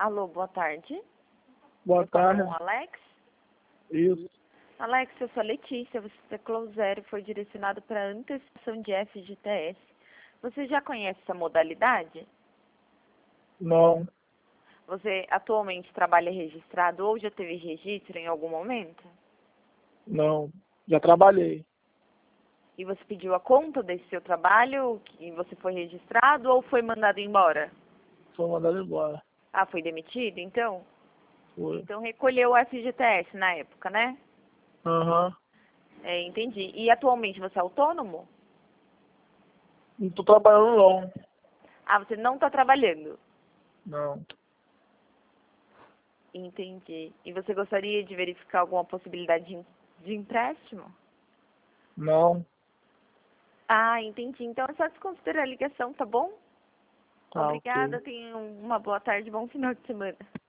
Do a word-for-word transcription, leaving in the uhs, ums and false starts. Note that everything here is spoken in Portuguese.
Alô, boa tarde. Boa Eu falo tarde. com o Alex. Isso. Alex, eu sou a Letícia, você teclou zero foi direcionado para antecipação de F G T S. Você já conhece essa modalidade? Não. Você atualmente trabalha registrado ou já teve registro em algum momento? Não. Já trabalhei. E você pediu a conta desse seu trabalho, que você foi registrado ou foi mandado embora? Foi mandado embora. Ah, foi demitido, então? Foi. Então recolheu o F G T S na época, né? Aham. É, entendi. E atualmente você é autônomo? Não tô trabalhando não. Ah, você não está trabalhando? Não. Entendi. E você gostaria de verificar alguma possibilidade de, de empréstimo? Não. Ah, entendi. Então é só desconsiderar a ligação, tá bom? Tá, ok. Obrigada, tenha uma boa tarde, bom final de semana.